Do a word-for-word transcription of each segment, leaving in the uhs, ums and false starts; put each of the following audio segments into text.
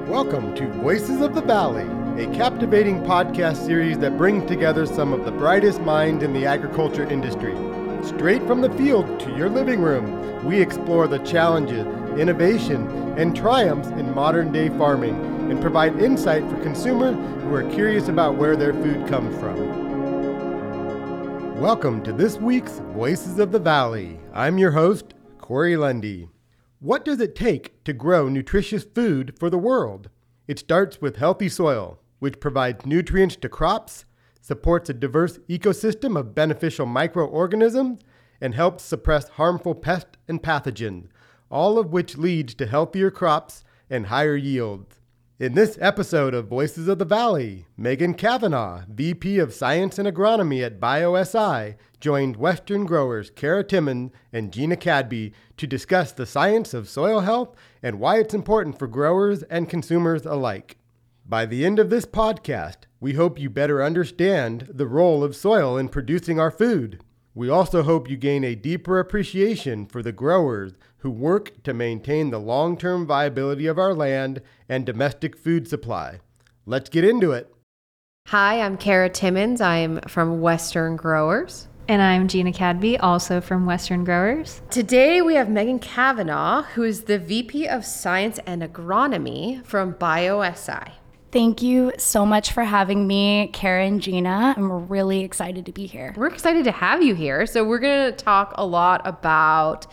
Welcome to Voices of the Valley, a captivating podcast series that brings together some of the brightest minds in the agriculture industry. Straight from the field to your living room, we explore the challenges, innovation, and triumphs in modern-day farming and provide insight for consumers who are curious about where their food comes from. Welcome to this week's Voices of the Valley. I'm your host, Corey Lundy. What does it take to grow nutritious food for the world? It starts with healthy soil, which provides nutrients to crops, supports a diverse ecosystem of beneficial microorganisms, and helps suppress harmful pests and pathogens, all of which leads to healthier crops and higher yields. In this episode of Voices of the Valley, Megan Cavanaugh, V P of Science and Agronomy at BioSI, joined Western growers Kara Timmons and Gina Cadby to discuss the science of soil health and why it's important for growers and consumers alike. By the end of this podcast, we hope you better understand the role of soil in producing our food. We also hope you gain a deeper appreciation for the growers who work to maintain the long-term viability of our land and domestic food supply. Let's get into it. Hi, I'm Kara Timmons. I'm from Western Growers. And I'm Gina Cadby, also from Western Growers. Today we have Megan Cavanaugh, who is the V P of Science and Agronomy from BioSI. Thank you so much for having me, Kara and Gina. I'm really excited to be here. We're excited to have you here. So we're going to talk a lot about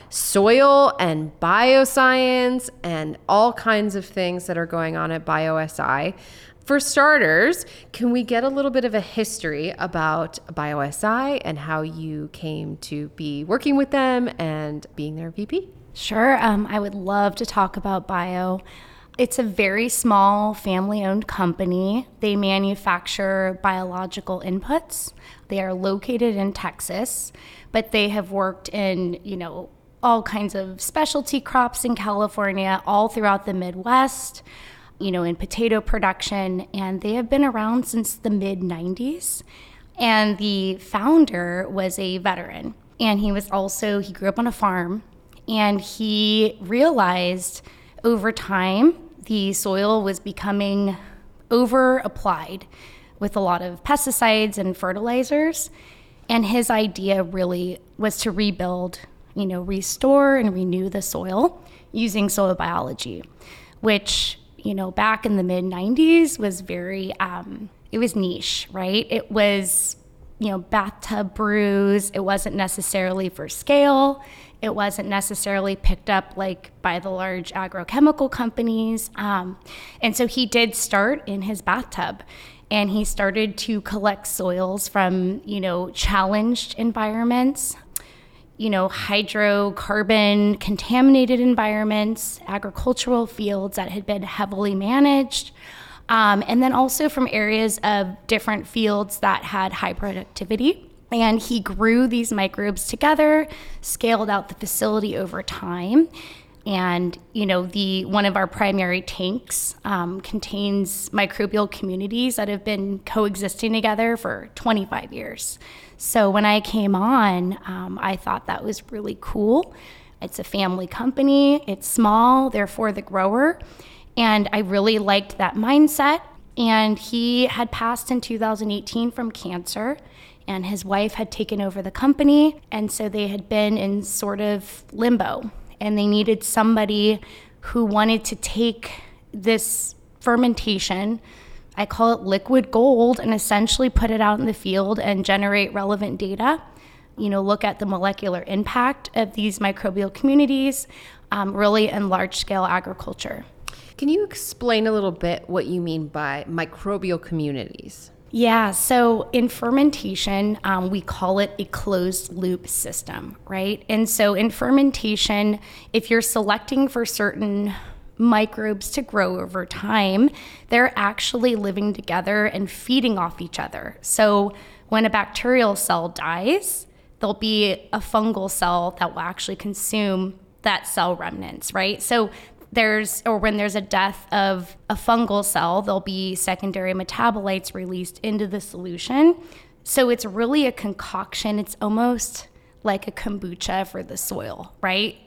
soil and bioscience and all kinds of things that are going on at BioSI. For starters, can we get a little bit of a history about BioSI and how you came to be working with them and being their V P? Sure. Um, I would love to talk about Bio. It's a very small family-owned company. They manufacture biological inputs. They are located in Texas, but they have worked in, you know, all kinds of specialty crops in California, all throughout the Midwest, you know, in potato production, and they have been around since the mid nineties. And the founder was a veteran, and he was also, he grew up on a farm, and he realized over time the soil was becoming over-applied with a lot of pesticides and fertilizers. And his idea really was to rebuild, you know, restore and renew the soil using soil biology, which, you know, back in the mid nineties was very, um, it was niche, right? It was, you know, bathtub brews. It wasn't necessarily for scale. It wasn't necessarily picked up like by the large agrochemical companies. Um, and so he did start in his bathtub, and he started to collect soils from, you know, challenged environments, you know, hydrocarbon contaminated environments, agricultural fields that had been heavily managed. Um, and then also from areas of different fields that had high productivity. And he grew these microbes together, scaled out the facility over time. And, you know, the one of our primary tanks um, contains microbial communities that have been coexisting together for twenty-five years. So when I came on, um, I thought that was really cool. It's a family company, it's small, therefore the grower. And I really liked that mindset. And he had passed in two thousand eighteen from cancer, and his wife had taken over the company. And so they had been in sort of limbo, and they needed somebody who wanted to take this fermentation, I call it liquid gold, and essentially put it out in the field and generate relevant data, you know, look at the molecular impact of these microbial communities, um, really in large scale agriculture. Can you explain a little bit what you mean by microbial communities? Yeah, so in fermentation, um, we call it a closed loop system, right? And so in fermentation, if you're selecting for certain microbes to grow over time, they're actually living together and feeding off each other. So when a bacterial cell dies, there'll be a fungal cell that will actually consume that cell remnants, right? So there's, or when there's a death of a fungal cell, there'll be secondary metabolites released into the solution. So it's really a concoction. It's almost like a kombucha for the soil, right?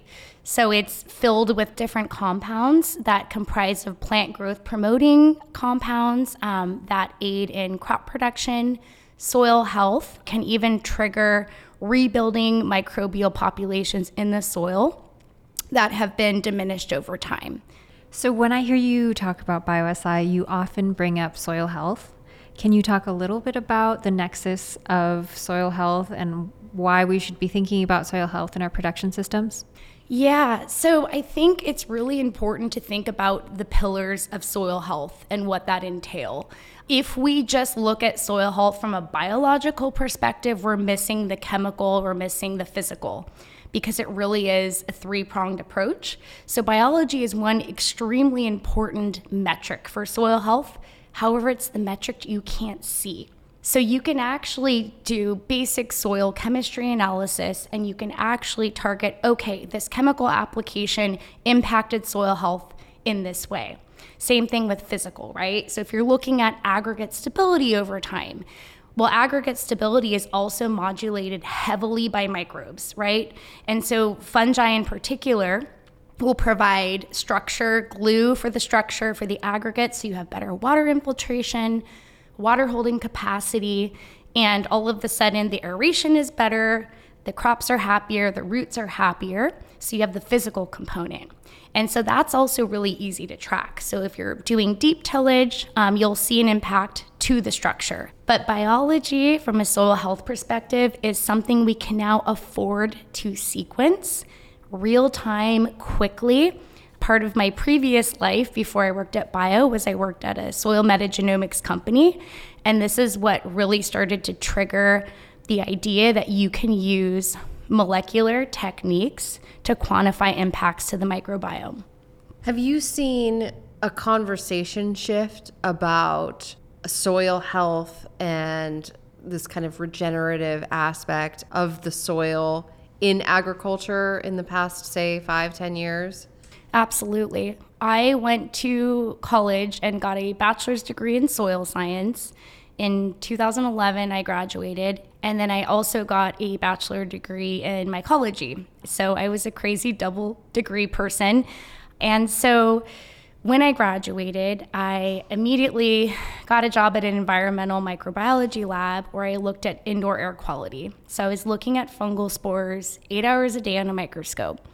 So it's filled with different compounds that comprise of plant growth promoting compounds um, that aid in crop production, soil health, can even trigger rebuilding microbial populations in the soil that have been diminished over time. So when I hear you talk about BioSI, you often bring up soil health. Can you talk a little bit about the nexus of soil health and why we should be thinking about soil health in our production systems? Yeah, so I think it's really important to think about the pillars of soil health and what that entail. If we just look at soil health from a biological perspective, we're missing the chemical, we're missing the physical, because it really is a three-pronged approach. So biology is one extremely important metric for soil health. However, it's the metric you can't see. So you can actually do basic soil chemistry analysis and you can actually target, okay, this chemical application impacted soil health in this way. Same thing with physical, right? So if you're looking at aggregate stability over time, well, aggregate stability is also modulated heavily by microbes, right? And so fungi in particular will provide structure, glue for the structure for the aggregate, so you have better water infiltration, water holding capacity, and all of a sudden the aeration is better, the crops are happier, the roots are happier, so you have the physical component. And so that's also really easy to track. So if you're doing deep tillage, um, you'll see an impact to the structure. But biology, from a soil health perspective, is something we can now afford to sequence real time, quickly. Part of my previous life before I worked at Bio was I worked at a soil metagenomics company. And this is what really started to trigger the idea that you can use molecular techniques to quantify impacts to the microbiome. Have you seen a conversation shift about soil health and this kind of regenerative aspect of the soil in agriculture in the past, say, five, ten years? Absolutely. I went to college and got a bachelor's degree in soil science. In two thousand eleven, I graduated, and then I also got a bachelor degree in mycology. So I was a crazy double degree person. And so when I graduated, I immediately got a job at an environmental microbiology lab where I looked at indoor air quality. So I was looking at fungal spores eight hours a day on a microscope.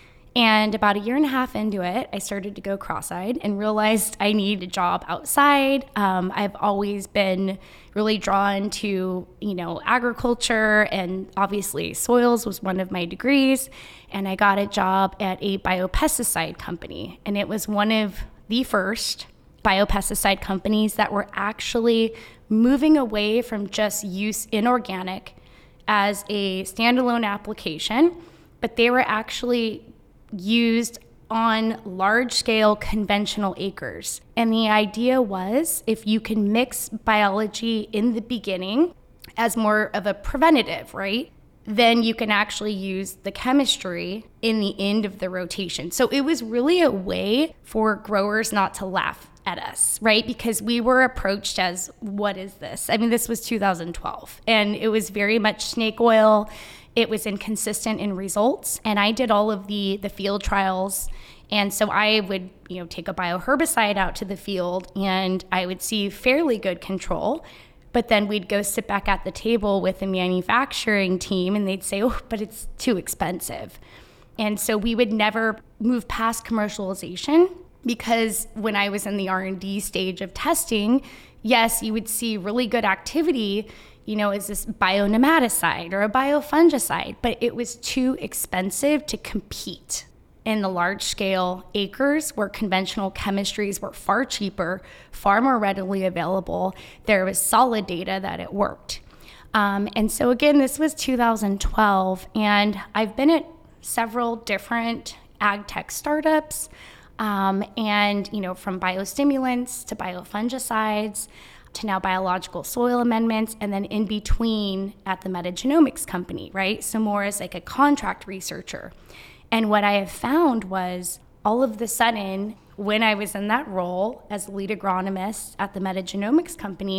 And about a year and a half into it, I started to go cross-eyed and realized I need a job outside. Um, I've always been really drawn to, you know, agriculture, and obviously soils was one of my degrees. And I got a job at a biopesticide company. And it was one of the first biopesticide companies that were actually moving away from just use inorganic as a standalone application, but they were actually used on large-scale conventional acres. And the idea was, if you can mix biology in the beginning as more of a preventative, right, then you can actually use the chemistry in the end of the rotation. So it was really a way for growers not to laugh at us, right? Because we were approached as, what is this? I mean, this was two thousand twelve, and it was very much snake oil. It was inconsistent in results, and I did all of the the field trials. And so I would, you know, take a bioherbicide out to the field, and I would see fairly good control. But then we'd go sit back at the table with the manufacturing team, and they'd say, "Oh, but it's too expensive." And so we would never move past commercialization, because when I was in the R and D stage of testing, yes, you would see really good activity, you know, is this bionematicide or a biofungicide, but it was too expensive to compete in the large scale acres where conventional chemistries were far cheaper, far more readily available. There was solid data that it worked. Um, and so again, this was two thousand twelve, and I've been at several different ag tech startups, um, and, you know, from biostimulants to biofungicides, to now biological soil amendments, and then in between at the metagenomics company, right? So more as like a contract researcher. And what I have found was, all of the sudden, when I was in that role as lead agronomist at the metagenomics company,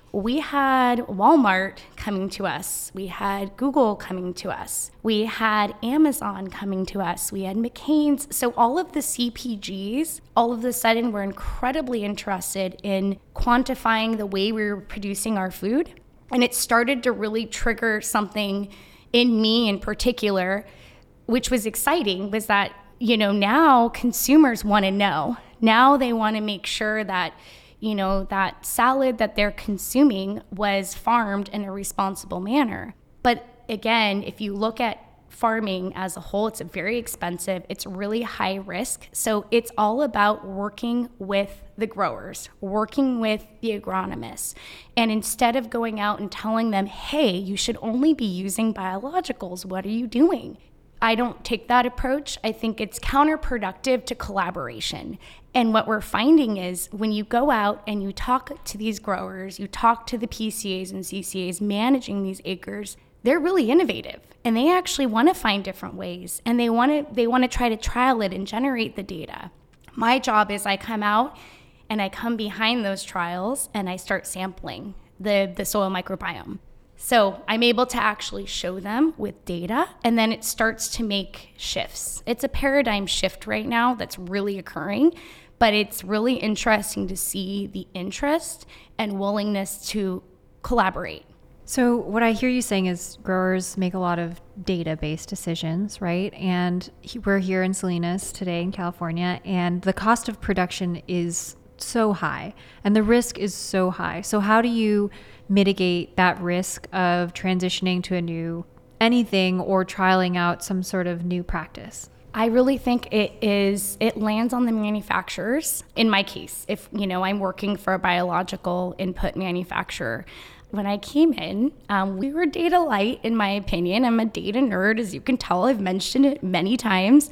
we had Walmart coming to us. We had Google coming to us. We had Amazon coming to us. We had McCain's. So all of the C P Gs, all of a sudden, were incredibly interested in quantifying the way we were producing our food. And it started to really trigger something in me in particular, which was exciting, was that, you know, now consumers want to know. Now they want to make sure that, you know, that salad that they're consuming was farmed in a responsible manner. But again, if you look at farming as a whole, it's very expensive. It's really high risk. So it's all about working with the growers, working with the agronomists. And instead of going out and telling them, hey, you should only be using biologicals, what are you doing? I don't take that approach. I think it's counterproductive to collaboration. And what we're finding is when you go out and you talk to these growers, you talk to the P C As and C C As managing these acres, they're really innovative and they actually want to find different ways and they want to they want to try to trial it and generate the data. My job is I come out and I come behind those trials and I start sampling the, the soil microbiome. So I'm able to actually show them with data, and then it starts to make shifts. It's a paradigm shift right now that's really occurring, but it's really interesting to see the interest and willingness to collaborate. So what I hear you saying is growers make a lot of data-based decisions, right? And he- we're here in Salinas today in California, and the cost of production is so high and the risk is so high. So how do you mitigate that risk of transitioning to a new anything or trialing out some sort of new practice? I really think it is, it lands on the manufacturers. In my case, if, you know, I'm working for a biological input manufacturer, when I came in, um, we were data light, in my opinion. I'm a data nerd, as you can tell. I've mentioned it many times.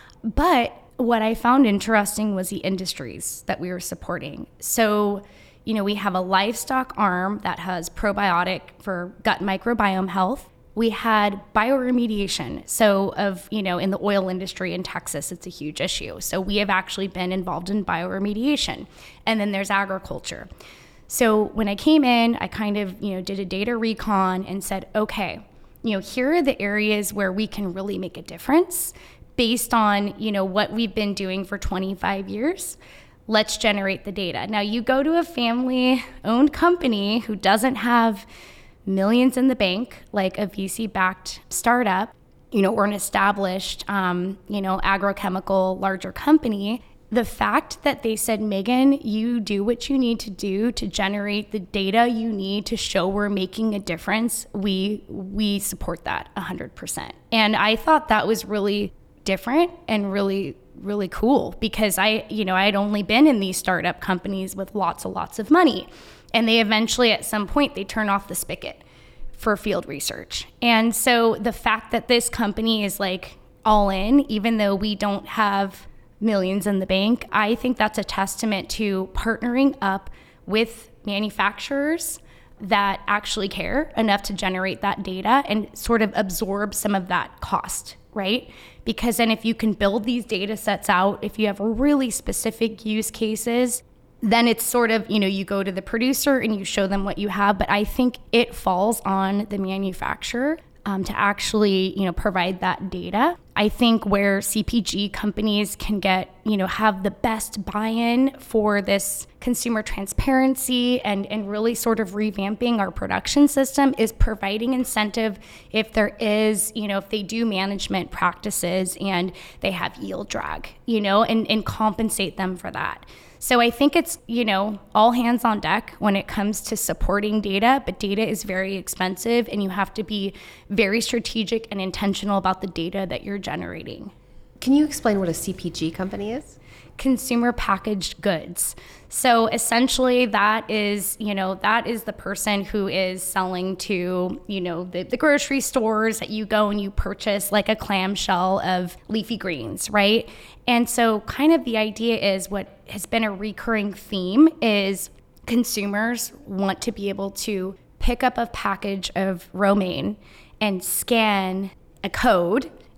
But what I found interesting was the industries that we were supporting. So, you know, we have a livestock arm that has probiotic for gut microbiome health. We had bioremediation. So of, you know, in the oil industry in Texas, it's a huge issue. So we have actually been involved in bioremediation. And then there's agriculture. So when I came in, I kind of, you know, did a data recon and said, okay, you know, here are the areas where we can really make a difference based on, you know, what we've been doing for twenty-five years. Let's generate the data. Now you go to a family-owned company who doesn't have millions in the bank, like a V C-backed startup, you know, or an established, um, you know, agrochemical larger company. The fact that they said, Megan, you do what you need to do to generate the data you need to show we're making a difference, we we support that one hundred percent. And I thought that was really different and really, really cool because I, you know, I had only been in these startup companies with lots and lots of money. And they eventually, at some point, they turn off the spigot for field research. And so the fact that this company is like all in, even though we don't have millions in the bank, I think that's a testament to partnering up with manufacturers that actually care enough to generate that data and sort of absorb some of that cost, right? Because then if you can build these data sets out, if you have really specific use cases, then it's sort of, you know, you go to the producer and you show them what you have. But I think it falls on the manufacturer um, to actually, you know, provide that data. I think where C P G companies can get, you know, have the best buy-in for this consumer transparency and, and really sort of revamping our production system is providing incentive if there is, you know, if they do management practices and they have yield drag, you know, and, and compensate them for that. So I think it's, you know, all hands on deck when it comes to supporting data, but data is very expensive and you have to be very strategic and intentional about the data that you're generating. Can you explain what a C P G company is? Consumer packaged goods. So essentially that is, you know, that is the person who is selling to, you know, the, the grocery stores that you go and you purchase like a clamshell of leafy greens, right? And so kind of the idea is what has been a recurring theme is consumers want to be able to pick up a package of romaine and scan a code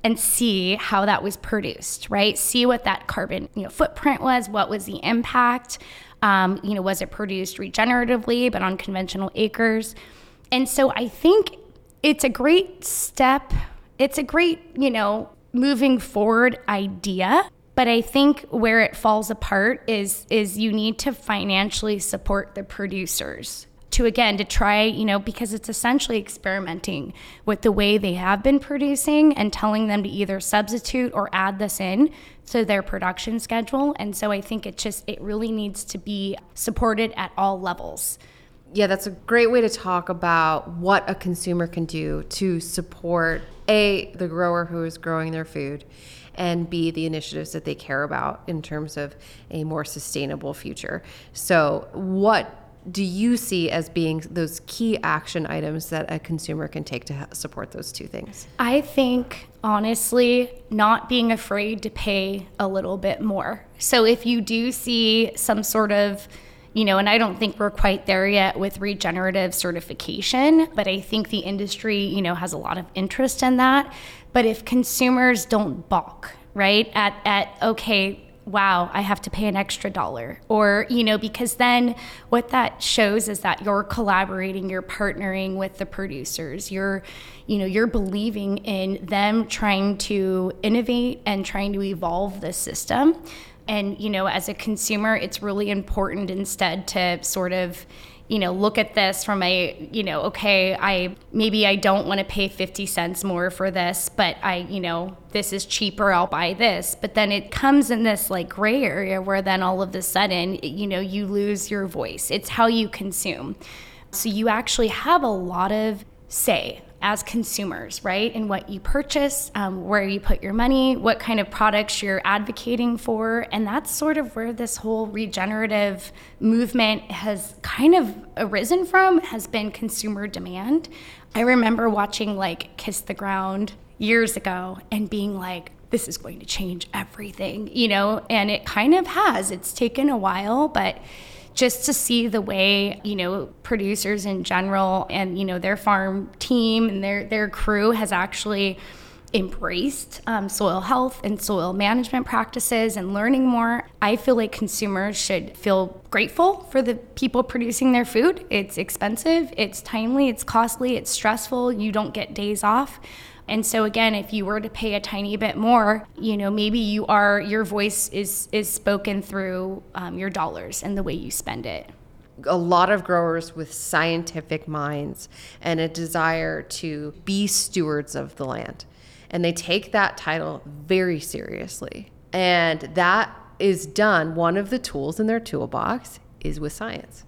and see how that was produced, right? See what that carbon, you know, footprint was, what was the impact, um, you know, was it produced regeneratively, but on conventional acres? And so I think it's a great step. It's a great, you know, moving forward idea. But I think where it falls apart is is you need to financially support the producers to, again, to try, you know, because it's essentially experimenting with the way they have been producing and telling them to either substitute or add this in to their production schedule. And so I think it just, it really needs to be supported at all levels. Yeah, that's a great way to talk about what a consumer can do to support A, the grower who is growing their food, and B, the initiatives that they care about in terms of a more sustainable future. So what do you see as being those key action items that a consumer can take to support those two things? I think, honestly, not being afraid to pay a little bit more. So if you do see some sort of, you know, and I don't think we're quite there yet with regenerative certification, but I think the industry, you know, has a lot of interest in that. But if consumers don't balk, right, at, at okay, wow, I have to pay an extra dollar, or, you know, because then what that shows is that you're collaborating, you're partnering with the producers, you're, you know, you're believing in them trying to innovate and trying to evolve the system. And, you know, as a consumer, it's really important instead to sort of, you know, look at this from a, you know, okay, I maybe I don't want to pay fifty cents more for this, but I, you know, this is cheaper, I'll buy this. But then it comes in this like gray area where then all of a sudden, you know, you lose your voice. It's how you consume. So you actually have a lot of say as consumers, right? In what you purchase, um, where you put your money, what kind of products you're advocating for. And that's sort of where this whole regenerative movement has kind of arisen from, has been consumer demand. I remember watching like Kiss the Ground years ago and being like, this is going to change everything, you know? And it kind of has. It's taken a while, but just to see the way, you know, producers in general and, you know, their farm team and their, their crew has actually embraced um, soil health and soil management practices and learning more. I feel like consumers should feel grateful for the people producing their food. It's expensive, it's timely, it's costly, it's stressful, you don't get days off. And so again, if you were to pay a tiny bit more, you know, maybe you are, your voice is is spoken through um, your dollars and the way you spend it. A lot of growers with scientific minds and a desire to be stewards of the land. And they take that title very seriously. And that is done, one of the tools in their toolbox is with science.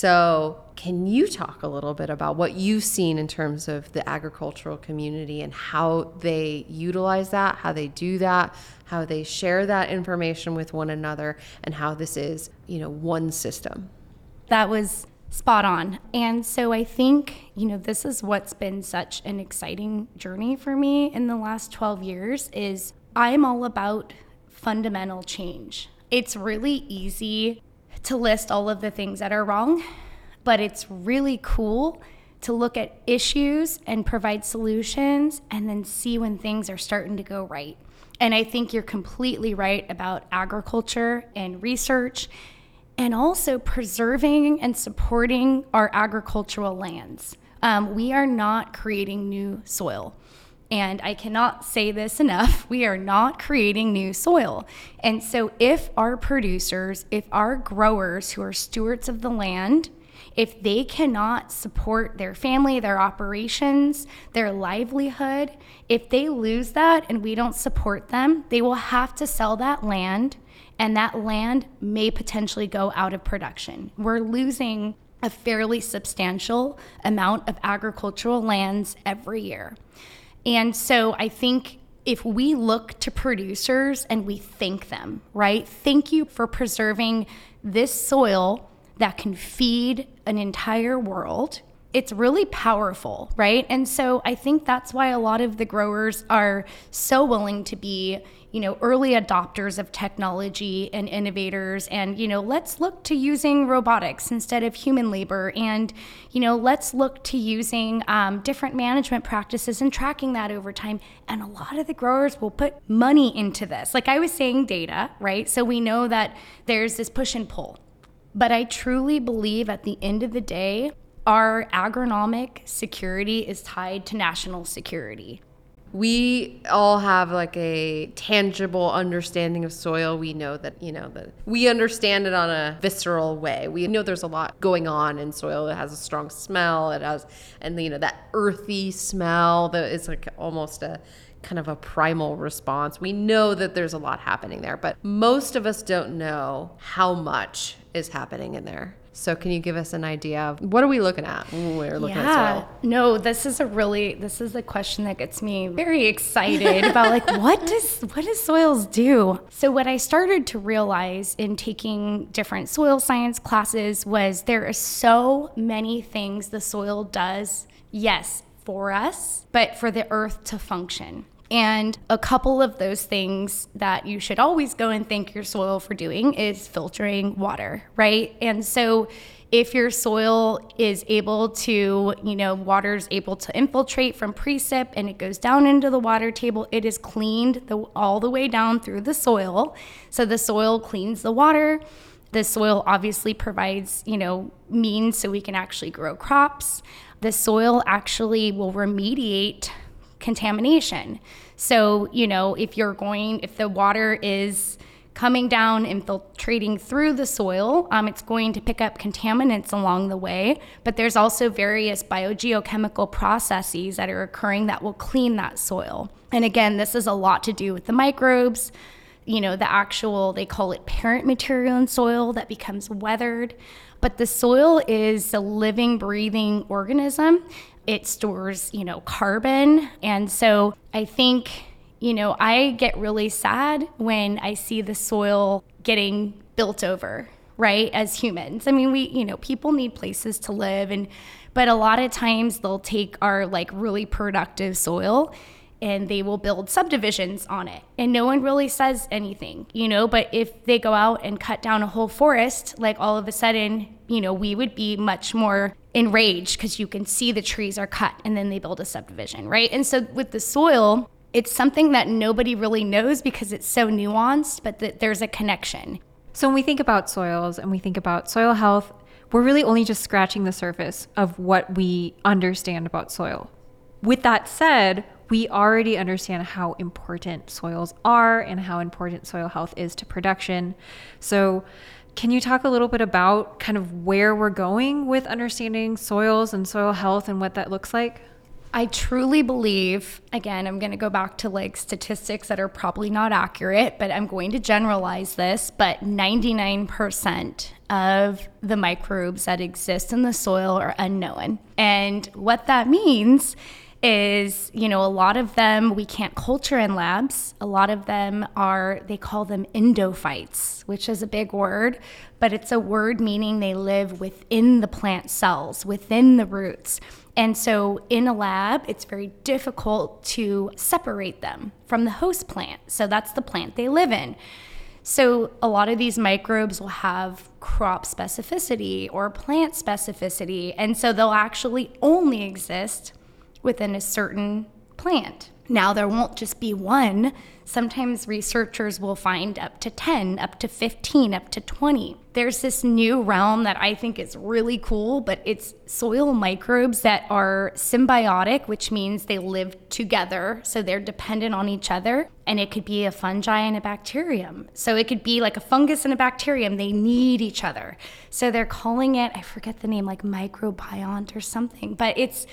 So can you talk a little bit about what you've seen in terms of the agricultural community and how they utilize that, how they do that, how they share that information with one another, and how this is, you know, one system? That was spot on. And so I think, you know, this is what's been such an exciting journey for me in the last twelve years is I'm all about fundamental change. It's really easy to list all of the things that are wrong, but it's really cool to look at issues and provide solutions and then see when things are starting to go right. And I think you're completely right about agriculture and research and also preserving and supporting our agricultural lands. Um, we are not creating new soil. And I cannot say this enough, we are not creating new soil. And so if our producers, if our growers who are stewards of the land, if they cannot support their family, their operations, their livelihood, if they lose that and we don't support them, they will have to sell that land, and that land may potentially go out of production. We're losing a fairly substantial amount of agricultural lands every year. And so I think if we look to producers and we thank them, right? Thank you for preserving this soil that can feed an entire world. It's really powerful, right? And so I think that's why a lot of the growers are so willing to be, you know, early adopters of technology and innovators. And, you know, let's look to using robotics instead of human labor. And, you know, let's look to using um, different management practices and tracking that over time. And a lot of the growers will put money into this. Like I was saying, data, right? So we know that there's this push and pull. But I truly believe at the end of the day, our agronomic security is tied to national security. We all have like a tangible understanding of soil. We know that, you know, that we understand it on a visceral way. We know there's a lot going on in soil. It has a strong smell. It has, and you know, that earthy smell that is like almost a kind of a primal response. We know that there's a lot happening there, but most of us don't know how much is happening in there. So can you give us an idea of what are we looking at when we're looking yeah. at soil? No, this is a really, this is a question that gets me very excited about like, what does, what does soils do? So what I started to realize in taking different soil science classes was there are so many things the soil does, yes, for us, but for the earth to function. And a couple of those things that you should always go and thank your soil for doing is filtering water, right? And so if your soil is able to, you know, water's able to infiltrate from precip and it goes down into the water table, it is cleaned the, all the way down through the soil. So the soil cleans the water. The soil obviously provides, you know, means so we can actually grow crops. The soil actually will remediate contamination. So, you know, if you're going, if the water is coming down, infiltrating through the soil, um, it's going to pick up contaminants along the way. But there's also various biogeochemical processes that are occurring that will clean that soil. And again, this has a lot to do with the microbes, you know, the actual, they call it parent material in soil that becomes weathered. But the soil is a living, breathing organism. It stores, you know, carbon. And so I think, you know, I get really sad when I see the soil getting built over, right, as humans. I mean, we, you know, people need places to live, and but a lot of times they'll take our like really productive soil and they will build subdivisions on it. And no one really says anything, you know, but if they go out and cut down a whole forest, like all of a sudden, you know, we would be much more enraged because you can see the trees are cut and then they build a subdivision, right? And so with the soil, it's something that nobody really knows because it's so nuanced, but that there's a connection. So when we think about soils and we think about soil health, we're really only just scratching the surface of what we understand about soil. With that said, we already understand how important soils are and how important soil health is to production. So can you talk a little bit about kind of where we're going with understanding soils and soil health and what that looks like? I truly believe, again, I'm going to go back to like statistics that are probably not accurate, but I'm going to generalize this, but ninety-nine percent of the microbes that exist in the soil are unknown. And what that means is, you know, a lot of them we can't culture in labs. A lot of them are, they call them endophytes, which is a big word, but it's a word meaning they live within the plant cells, within the roots. And so in a lab, it's very difficult to separate them from the host plant. So that's the plant they live in. So a lot of these microbes will have crop specificity or plant specificity. And so they'll actually only exist within a certain plant. Now, there won't just be one. Sometimes researchers will find up to ten, up to fifteen, up to twenty. There's this new realm that I think is really cool, but it's soil microbes that are symbiotic, which means they live together, so they're dependent on each other. And it could be a fungi and a bacterium. So it could be like a fungus and a bacterium. They need each other. So they're calling it, I forget the name, like microbiont or something, but it's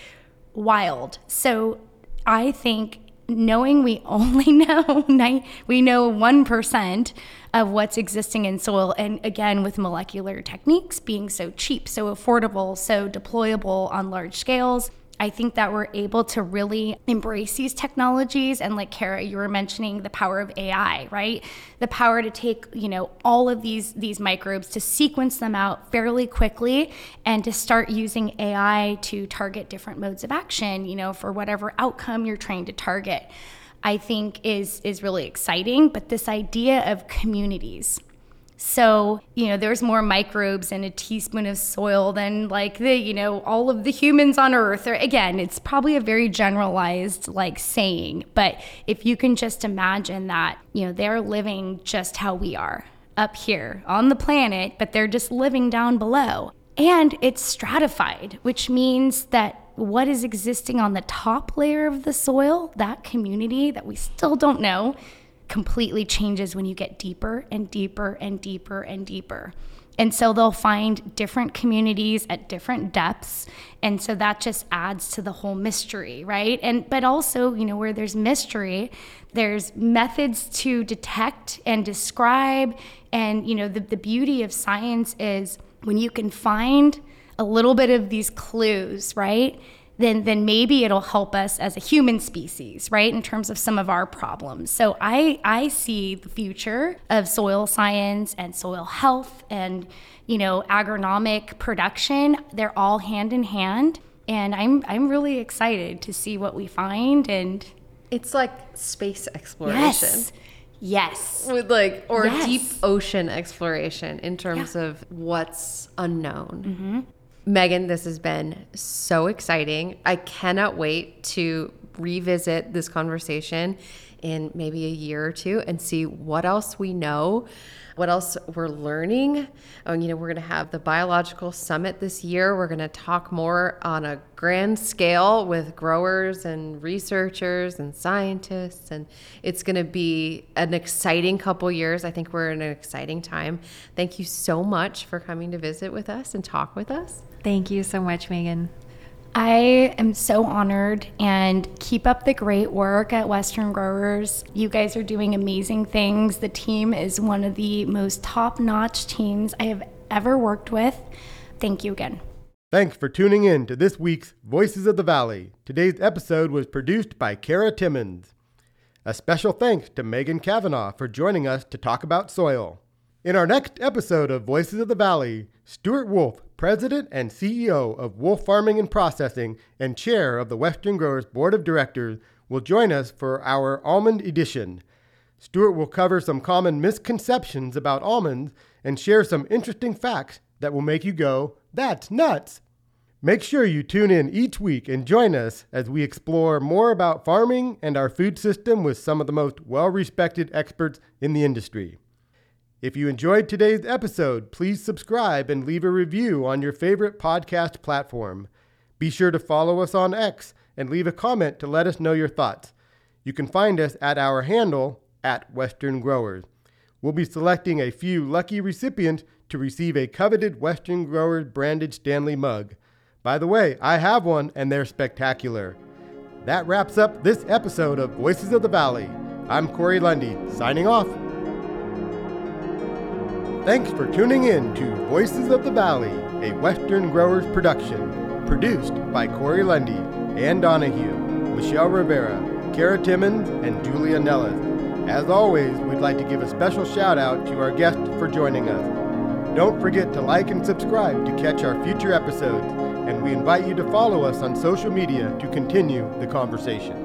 wild. So I think knowing we only know nine, we know one percent of what's existing in soil, and again with molecular techniques being so cheap, so affordable, so deployable on large scales, I think that we're able to really embrace these technologies. And like Kara, you were mentioning the power of A I, right? The power to take, you know, all of these these microbes, to sequence them out fairly quickly and to start using A I to target different modes of action, you know, for whatever outcome you're trying to target. I think is is really exciting, but this idea of communities. So, you know, there's more microbes in a teaspoon of soil than like the, you know, all of the humans on earth. Or again, it's probably a very generalized like saying, but if you can just imagine that, you know, they're living just how we are up here on the planet, but they're just living down below. And it's stratified, which means that what is existing on the top layer of the soil, that community that we still don't know, completely changes when you get deeper and deeper and deeper and deeper. And so they'll find different communities at different depths. And so that just adds to the whole mystery, right? And but also, you know, where there's mystery, there's methods to detect and describe. And, you know, the, the beauty of science is when you can find a little bit of these clues, right? Then, then maybe it'll help us as a human species, right, in terms of some of our problems. So I, I see the future of soil science and soil health and, you know, agronomic production. They're all hand in hand, and I'm I'm really excited to see what we find. And it's like space exploration. Yes. Yes. With like, or Yes. deep ocean exploration in terms Yeah. of what's unknown. Mm-hmm. Megan, this has been so exciting. I cannot wait to revisit this conversation in maybe a year or two and see what else we know, what else we're learning. Um, you know, we're going to have the biological summit this year. We're going to talk more on a grand scale with growers and researchers and scientists. And it's going to be an exciting couple years. I think we're in an exciting time. Thank you so much for coming to visit with us and talk with us. Thank you so much, Megan. I am so honored, and keep up the great work at Western Growers. You guys are doing amazing things. The team is one of the most top-notch teams I have ever worked with. Thank you again. Thanks for tuning in to this week's Voices of the Valley. Today's episode was produced by Kara Timmons. A special thanks to Megan Kavanaugh for joining us to talk about soil. In our next episode of Voices of the Valley, Stuart Wolf, President and C E O of Wolf Farming and Processing and Chair of the Western Growers Board of Directors, will join us for our Almond Edition. Stuart will cover some common misconceptions about almonds and share some interesting facts that will make you go, "That's nuts!" Make sure you tune in each week and join us as we explore more about farming and our food system with some of the most well-respected experts in the industry. If you enjoyed today's episode, please subscribe and leave a review on your favorite podcast platform. Be sure to follow us on X and leave a comment to let us know your thoughts. You can find us at our handle, at Western Growers. We'll be selecting a few lucky recipients to receive a coveted Western Growers branded Stanley mug. By the way, I have one and they're spectacular. That wraps up this episode of Voices of the Valley. I'm Corey Lundy, signing off. Thanks for tuning in to Voices of the Valley, a Western Growers production, produced by Corey Lundy, Ann Donahue, Michelle Rivera, Kara Timmons, and Julia Nellis. As always, we'd like to give a special shout out to our guest for joining us. Don't forget to like and subscribe to catch our future episodes, and we invite you to follow us on social media to continue the conversation.